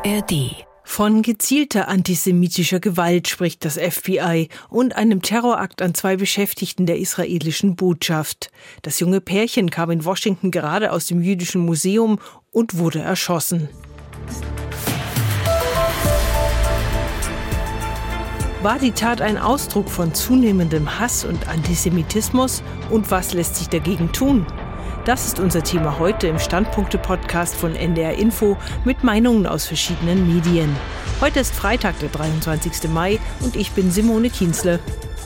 ARD. Von gezielter antisemitischer Gewalt spricht das FBI und einem Terrorakt an 2 Beschäftigten der israelischen Botschaft. Das junge Pärchen kam in Washington gerade aus dem Jüdischen Museum und wurde erschossen. War die Tat ein Ausdruck von zunehmendem Hass und Antisemitismus? Und was lässt sich dagegen tun? Das ist unser Thema heute im Standpunkte-Podcast von NDR Info mit Meinungen aus verschiedenen Medien. Heute ist Freitag, der 23. Mai und ich bin Simone Kienzle.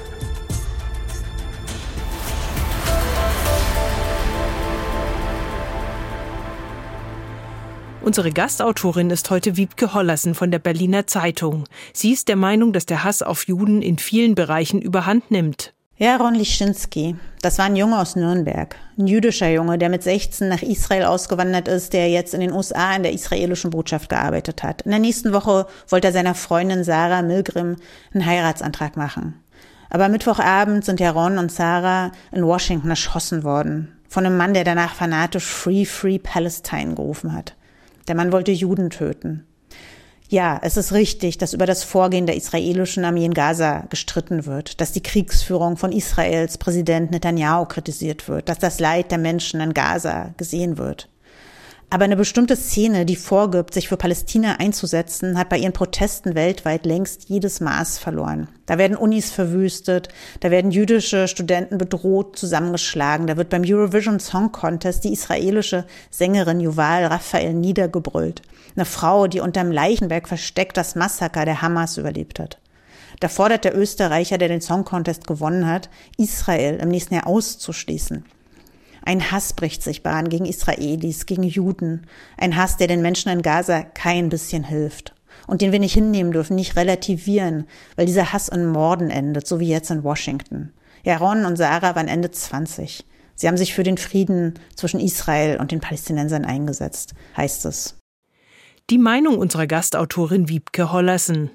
Unsere Gastautorin ist heute Wiebke Hollersen von der Berliner Zeitung. Sie ist der Meinung, dass der Hass auf Juden in vielen Bereichen überhand nimmt. Jaron Lischinski, das war ein Junge aus Nürnberg, ein jüdischer Junge, der mit 16 nach Israel ausgewandert ist, der jetzt in den USA in der israelischen Botschaft gearbeitet hat. In der nächsten Woche wollte er seiner Freundin Sarah Milgrim einen Heiratsantrag machen. Aber Mittwochabend sind Jaron und Sarah in Washington erschossen worden, von einem Mann, der danach fanatisch Free, Free Palestine gerufen hat. Der Mann wollte Juden töten. Ja, es ist richtig, dass über das Vorgehen der israelischen Armee in Gaza gestritten wird, dass die Kriegsführung von Israels Präsident Netanyahu kritisiert wird, dass das Leid der Menschen in Gaza gesehen wird. Aber eine bestimmte Szene, die vorgibt, sich für Palästina einzusetzen, hat bei ihren Protesten weltweit längst jedes Maß verloren. Da werden Unis verwüstet, da werden jüdische Studenten bedroht, zusammengeschlagen, da wird beim Eurovision Song Contest die israelische Sängerin Yuval Raphael niedergebrüllt. Eine Frau, die unterm Leichenberg versteckt das Massaker der Hamas überlebt hat. Da fordert der Österreicher, der den Song Contest gewonnen hat, Israel im nächsten Jahr auszuschließen. Ein Hass bricht sich Bahn gegen Israelis, gegen Juden. Ein Hass, der den Menschen in Gaza kein bisschen hilft. Und den wir nicht hinnehmen dürfen, nicht relativieren, weil dieser Hass in Morden endet, so wie jetzt in Washington. Jaron und Sarah waren Ende 20. Sie haben sich für den Frieden zwischen Israel und den Palästinensern eingesetzt, heißt es. Die Meinung unserer Gastautorin Wiebke Hollersen.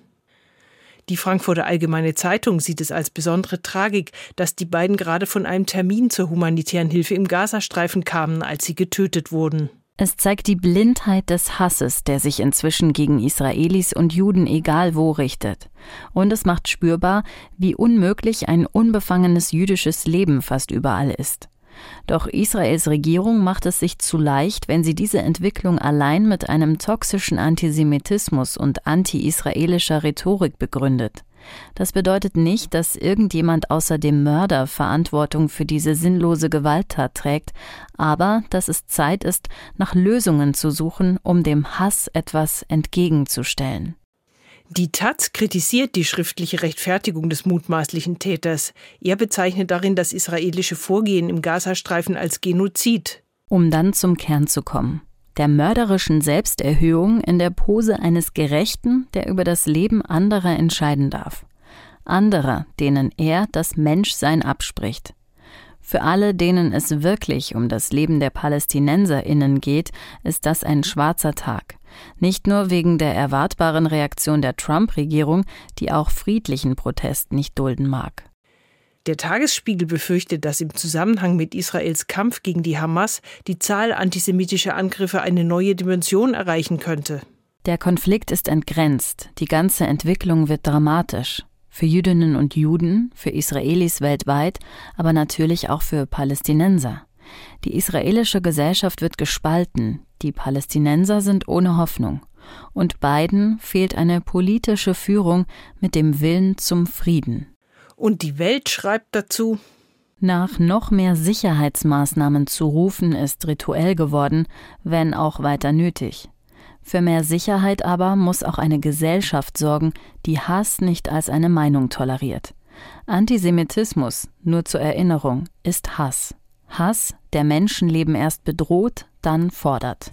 Die Frankfurter Allgemeine Zeitung sieht es als besondere Tragik, dass die beiden gerade von einem Termin zur humanitären Hilfe im Gazastreifen kamen, als sie getötet wurden. Es zeigt die Blindheit des Hasses, der sich inzwischen gegen Israelis und Juden egal wo richtet. Und es macht spürbar, wie unmöglich ein unbefangenes jüdisches Leben fast überall ist. Doch Israels Regierung macht es sich zu leicht, wenn sie diese Entwicklung allein mit einem toxischen Antisemitismus und anti-israelischer Rhetorik begründet. Das bedeutet nicht, dass irgendjemand außer dem Mörder Verantwortung für diese sinnlose Gewalttat trägt, aber dass es Zeit ist, nach Lösungen zu suchen, um dem Hass etwas entgegenzustellen. Die Taz kritisiert die schriftliche Rechtfertigung des mutmaßlichen Täters. Er bezeichnet darin das israelische Vorgehen im Gazastreifen als Genozid. Um dann zum Kern zu kommen. Der mörderischen Selbsterhöhung in der Pose eines Gerechten, der über das Leben anderer entscheiden darf. Anderer, denen er das Menschsein abspricht. Für alle, denen es wirklich um das Leben der PalästinenserInnen geht, ist das ein schwarzer Tag. Nicht nur wegen der erwartbaren Reaktion der Trump-Regierung, die auch friedlichen Protest nicht dulden mag. Der Tagesspiegel befürchtet, dass im Zusammenhang mit Israels Kampf gegen die Hamas die Zahl antisemitischer Angriffe eine neue Dimension erreichen könnte. Der Konflikt ist entgrenzt, die ganze Entwicklung wird dramatisch. Für Jüdinnen und Juden, für Israelis weltweit, aber natürlich auch für Palästinenser. Die israelische Gesellschaft wird gespalten, die Palästinenser sind ohne Hoffnung. Und beiden fehlt eine politische Führung mit dem Willen zum Frieden. Und die Welt schreibt dazu: Nach noch mehr Sicherheitsmaßnahmen zu rufen, ist rituell geworden, wenn auch weiter nötig. Für mehr Sicherheit aber muss auch eine Gesellschaft sorgen, die Hass nicht als eine Meinung toleriert. Antisemitismus, nur zur Erinnerung, ist Hass. Hass, der Menschenleben erst bedroht, dann fordert.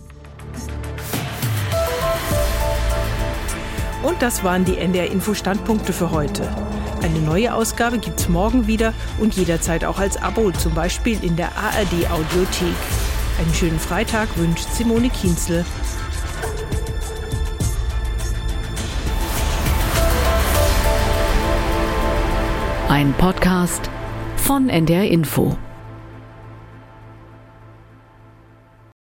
Und das waren die NDR-Info-Standpunkte für heute. Eine neue Ausgabe gibt's morgen wieder und jederzeit auch als Abo, zum Beispiel in der ARD-Audiothek. Einen schönen Freitag wünscht Simone Kienzle. Ein Podcast von NDR Info.